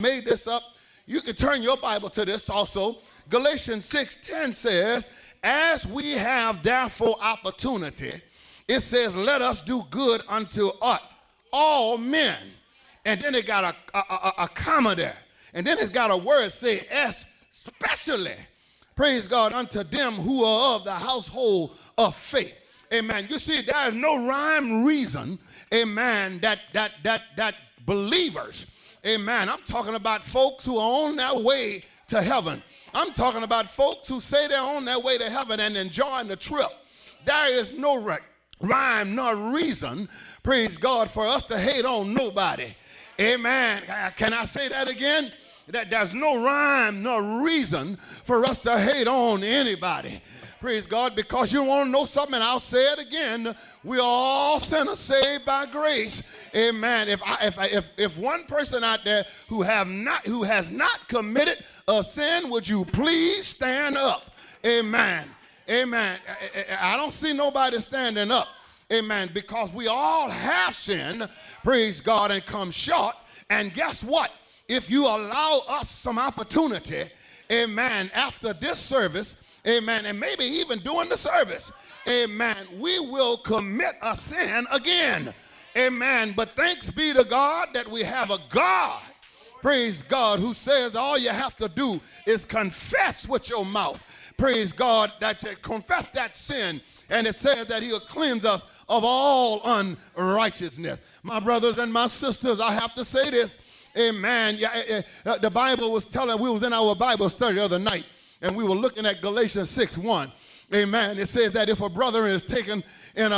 made this up. You can turn your Bible to this also. Galatians 6:10 says, as we have therefore opportunity, it says, let us do good unto all men. And then it got a comma there. And then it's got a word say, especially, praise God, unto them who are of the household of faith. Amen. You see, there is no rhyme reason, amen, that believers, amen, I'm talking about folks who are on their way to heaven. I'm talking about folks who say they're on their way to heaven and enjoying the trip. There is no rhyme nor reason, praise God, for us to hate on nobody. Amen. Can I say that again? That there's no rhyme nor reason for us to hate on anybody. Praise God, because you want to know something, and I'll say it again. We are all sinners saved by grace. Amen. If one person out there who has not committed a sin, would you please stand up? Amen. Amen. I don't see nobody standing up. Amen. Because we all have sinned, praise God, and come short. And guess what? If you allow us some opportunity, amen, after this service, amen, and maybe even during the service, amen, we will commit a sin again. Amen. But thanks be to God that we have a God, praise God, who says all you have to do is confess with your mouth, praise God, that you confess that sin, and it says that he'll cleanse us of all unrighteousness. My brothers and my sisters, I have to say this. Amen. The Bible was telling, we was in our Bible study the other night, and we were looking at Galatians 6:1. Amen. It says that if a brother is taken in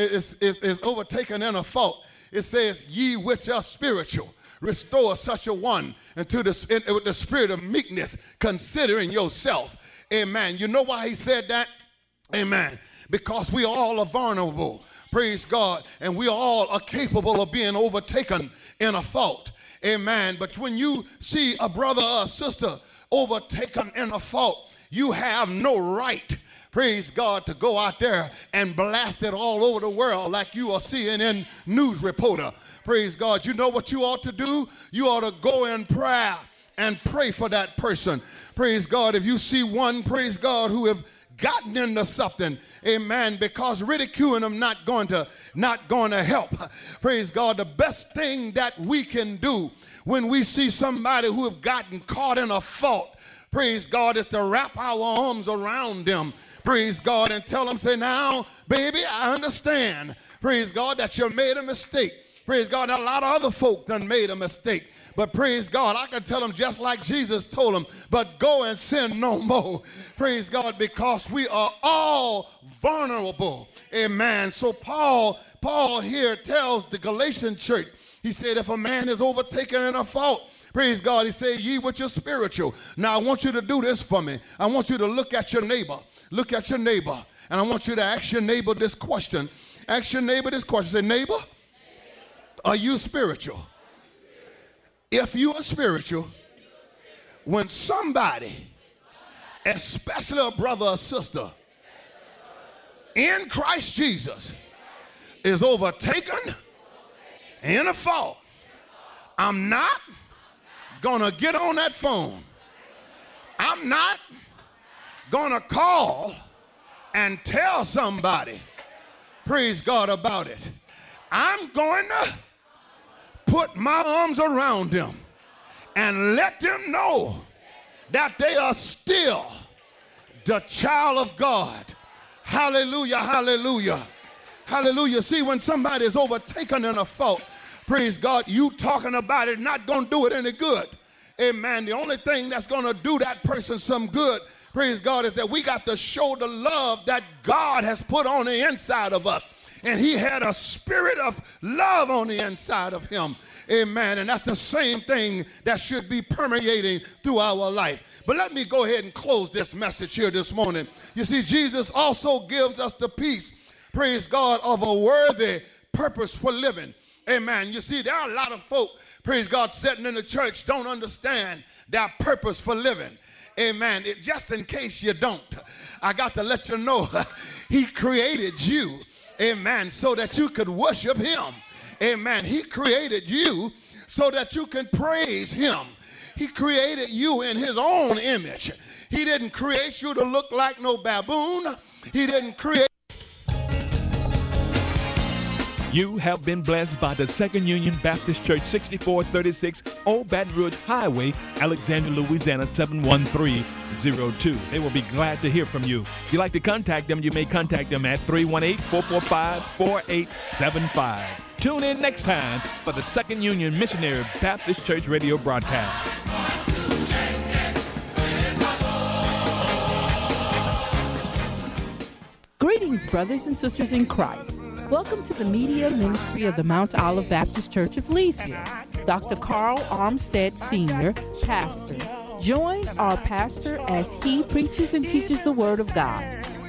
is overtaken in a fault, it says, ye which are spiritual, restore such a one with the spirit of meekness, considering yourself. Amen. You know why he said that? Amen. Because we all are vulnerable. Praise God. And we all are capable of being overtaken in a fault. Amen. But when you see a brother or a sister overtaken in a fault, you have no right, praise God, to go out there and blast it all over the world like you are CNN news reporter. Praise God. You know what you ought to do? You ought to go in prayer and pray for that person. Praise God. If you see one, praise God, who have gotten into something, amen, because ridiculing them not going to help. Praise God. The best thing that we can do when we see somebody who have gotten caught in a fault, praise God, is to wrap our arms around them, praise God, and tell them, say, now, baby, I understand, praise God, that you made a mistake. Praise God, a lot of other folk done made a mistake. But praise God, I can tell them just like Jesus told them, but go and sin no more. Praise God, because we are all vulnerable. Amen. So Paul here tells the Galatian church, he said, if a man is overtaken in a fault, praise God, he said, ye which are spiritual. Now I want you to do this for me. I want you to look at your neighbor. Look at your neighbor. And I want you to ask your neighbor this question. Ask your neighbor this question. Say, neighbor, are you spiritual? If you are spiritual, when somebody, especially a brother or sister, in Christ Jesus is overtaken in a fault, I'm not going to get on that phone. I'm not going to call and tell somebody, praise God, about it. I'm going to put my arms around them and let them know that they are still the child of God. Hallelujah, hallelujah, hallelujah. See, when somebody is overtaken in a fault, praise God, you talking about it not going to do it any good. Amen. The only thing that's going to do that person some good, praise God, is that we got to show the love that God has put on the inside of us. And he had a spirit of love on the inside of him. Amen. And that's the same thing that should be permeating through our life. But let me go ahead and close this message here this morning. You see, Jesus also gives us the peace, praise God, of a worthy purpose for living. Amen. You see, there are a lot of folk, praise God, sitting in the church don't understand their purpose for living. Amen. Just in case you don't, I got to let you know he created you. Amen. So that you could worship him. Amen. He created you so that you can praise him. He created you in his own image. He didn't create you to look like no baboon. He didn't create. You have been blessed by the Second Union Baptist Church, 6436 Old Baton Rouge Highway, Alexandria, Louisiana, 71302. They will be glad to hear from you. If you'd like to contact them, you may contact them at 318-445-4875. Tune in next time for the Second Union Missionary Baptist Church radio broadcast. Greetings, brothers and sisters in Christ. Welcome to the media ministry of the Mount Olive Baptist Church of Leesville. Dr. Carl Armstead Sr., pastor. Join our pastor as he preaches and teaches the Word of God.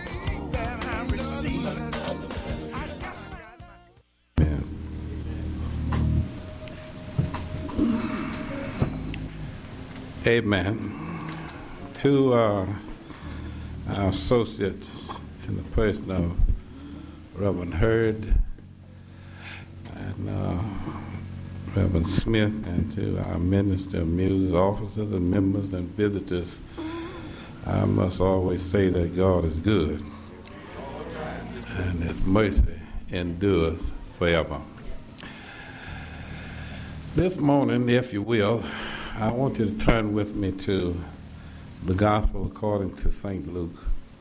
Amen. To our associates in the person of Reverend Hurd and Reverend Smith, and to our Minister of Music officers and members and visitors, I must always say that God is good and His mercy endures forever. This morning, if you will, I want you to turn with me to the Gospel according to St. Luke,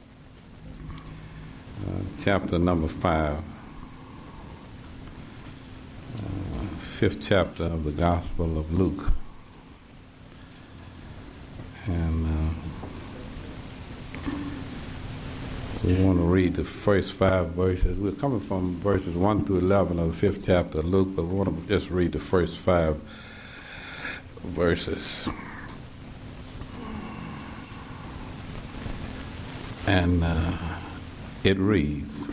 chapter number 5, fifth chapter of the Gospel of Luke. And we want to read the first 5 verses. We're coming from verses 1 through 11 of the fifth chapter of Luke, but we want to just read the first 5 verses. And it reads,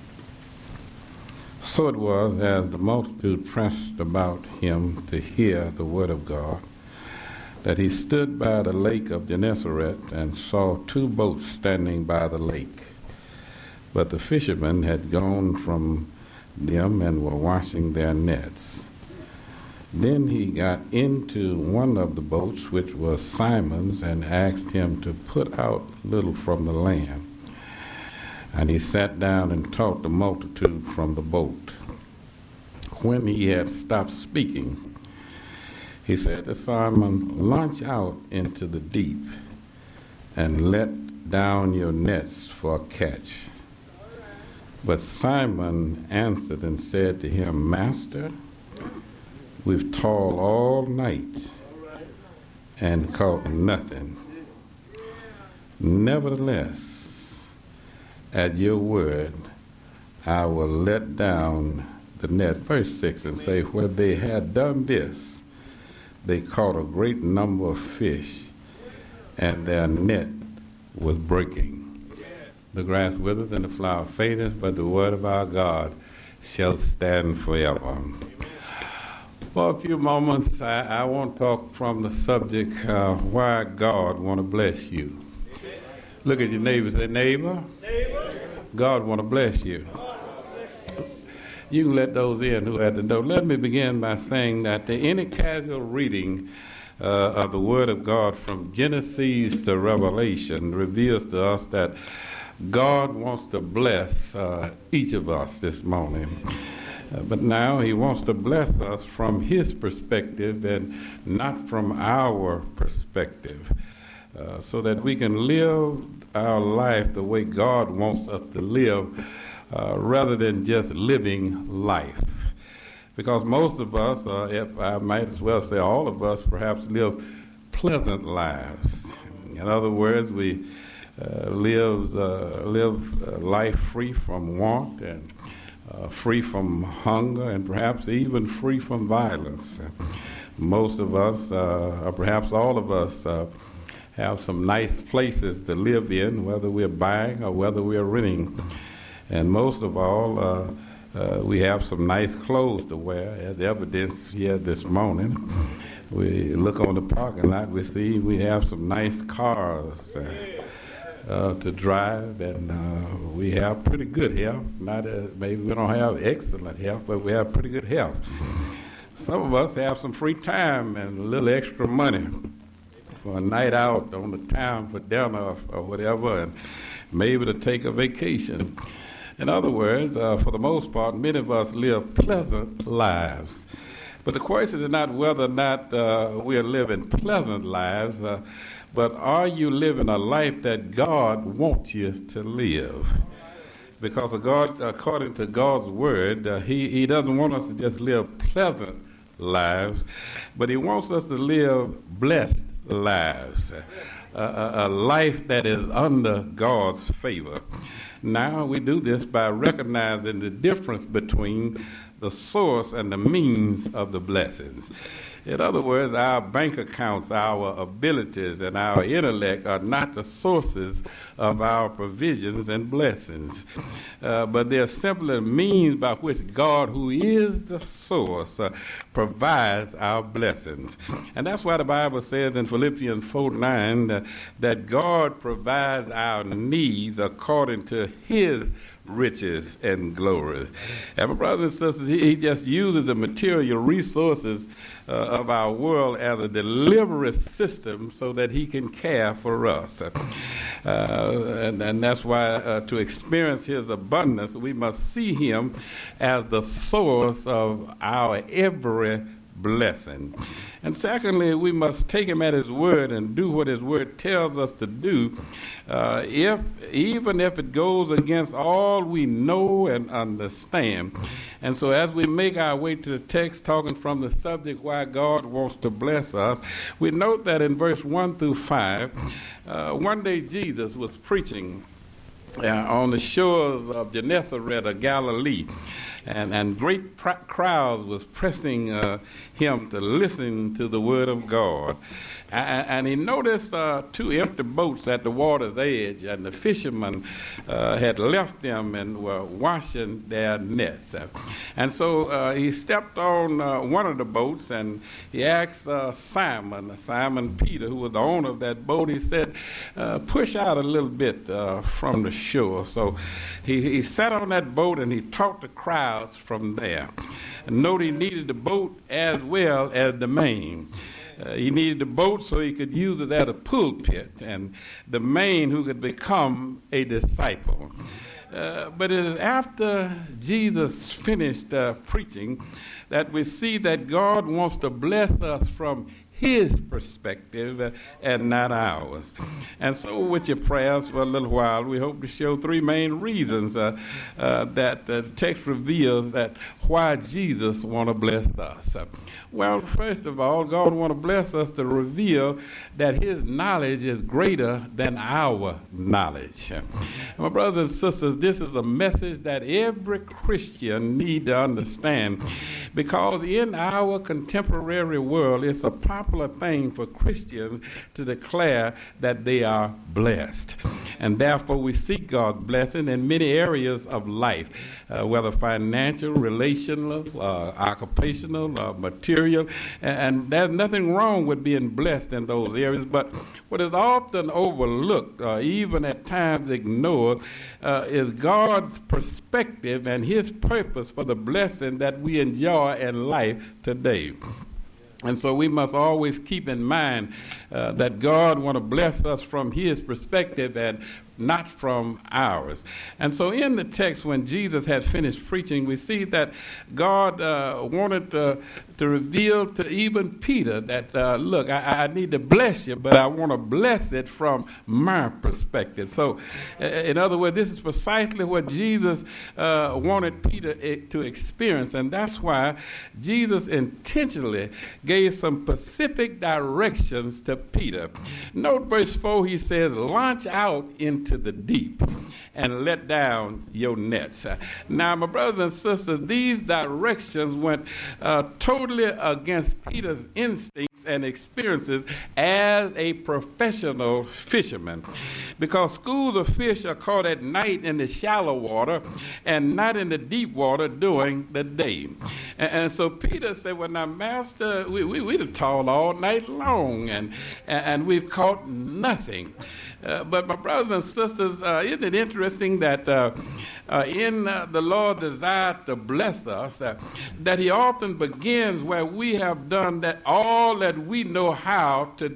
"So it was, as the multitude pressed about him to hear the word of God, that he stood by the lake of Gennesaret and saw 2 boats standing by the lake. But the fishermen had gone from them and were washing their nets. Then he got into one of the boats, which was Simon's, and asked him to put out a little from the land. And he sat down and taught the multitude from the boat. When he had stopped speaking, he said to Simon, 'Launch out into the deep and let down your nets for a catch.' But Simon answered and said to him, 'Master, we've toiled all night and caught nothing. Nevertheless, at your word, I will let down the net.'" Verse 6, and say, "When they had done this, they caught a great number of fish, and their net was breaking. The grass withereth and the flower fadeth, but the word of our God shall stand forever." For a few moments, I want to talk from the subject, why God want to bless you. Look at your neighbor, say, "Neighbor, God want to bless you." You can let those in who are at the door. Let me begin by saying that any casual reading of the Word of God from Genesis to Revelation reveals to us that God wants to bless each of us this morning. But now He wants to bless us from His perspective and not from our perspective, so that we can live our life the way God wants us to live, rather than just living life. Because most of us, if I might as well say all of us, perhaps live pleasant lives. In other words, we live life free from want and free from hunger and perhaps even free from violence. Most of us, or perhaps all of us, have some nice places to live in, whether we're buying or whether we're renting. And most of all, we have some nice clothes to wear, as evidenced here this morning. We look on the parking lot, we see we have some nice cars to drive, and we have pretty good health. Maybe we don't have excellent health, but we have pretty good health. Some of us have some free time and a little extra money. for a night out on the town for dinner or whatever, and maybe to take a vacation. In other words, for the most part, many of us live pleasant lives. But the question is not whether or not we are living pleasant lives, but are you living a life that God wants you to live? Because God, according to God's word, he doesn't want us to just live pleasant lives, but he wants us to live blessed lives, a life that is under God's favor. Now we do this by recognizing the difference between the source and the means of the blessings. In other words, our bank accounts, our abilities, and our intellect are not the sources of our provisions and blessings, but they're simply means by which God, who is the source, provides our blessings. And that's why the Bible says in Philippians 4:9 that God provides our needs according to his riches and glory. And my brothers and sisters, he just uses the material resources of our world as a delivery system so that he can care for us. And that's why to experience his abundance, we must see him as the source of our every blessing. And secondly, we must take him at his word and do what his word tells us to do, even if it goes against all we know and understand. And so as we make our way to the text, talking from the subject why God wants to bless us, we note that in verse 1 through 5, one day Jesus was preaching on the shores of Gennesaret of Galilee. And great crowds was pressing him to listen to the word of God. And he noticed two empty boats at the water's edge, and the fishermen had left them and were washing their nets. And so he stepped on one of the boats, and he asked Simon Peter, who was the owner of that boat, he said, push out a little bit from the shore. So he sat on that boat and he taught the crowds from there. And note he needed the boat as well as the main. He needed the boat so he could use it as a pulpit, and the main who could become a disciple. But it is after Jesus finished preaching that we see that God wants to bless us from his perspective and not ours. And so with your prayers for a little while, we hope to show three main reasons that the text reveals that why Jesus want to bless us. Well, first of all, God want to bless us to reveal that his knowledge is greater than our knowledge. My brothers and sisters, this is a message that every Christian need to understand, because in our contemporary world, it's a popular thing for Christians to declare that they are blessed. And therefore, we seek God's blessing in many areas of life, whether financial, relational, occupational, material. And there's nothing wrong with being blessed in those areas. But what is often overlooked, even at times ignored, is God's perspective and his purpose for the blessing that we enjoy in life today. And so we must always keep in mind that God wants to bless us from his perspective and not from ours. And so in the text, when Jesus had finished preaching, we see that God wanted to reveal to even Peter that, look, I need to bless you, but I want to bless it from my perspective. So in other words, this is precisely what Jesus wanted Peter to experience. And that's why Jesus intentionally gave some specific directions to Peter. Note verse 4, he says, launch out into the deep and let down your nets. Now, my brothers and sisters, these directions went totally against Peter's instincts and experiences as a professional fisherman, because schools of fish are caught at night in the shallow water and not in the deep water during the day. And so Peter said, well, now, Master, we'd have toiled all night long and we've caught nothing. But my brothers and sisters, isn't it interesting that in the Lord's desire to bless us, that he often begins where we have done that all that we know how to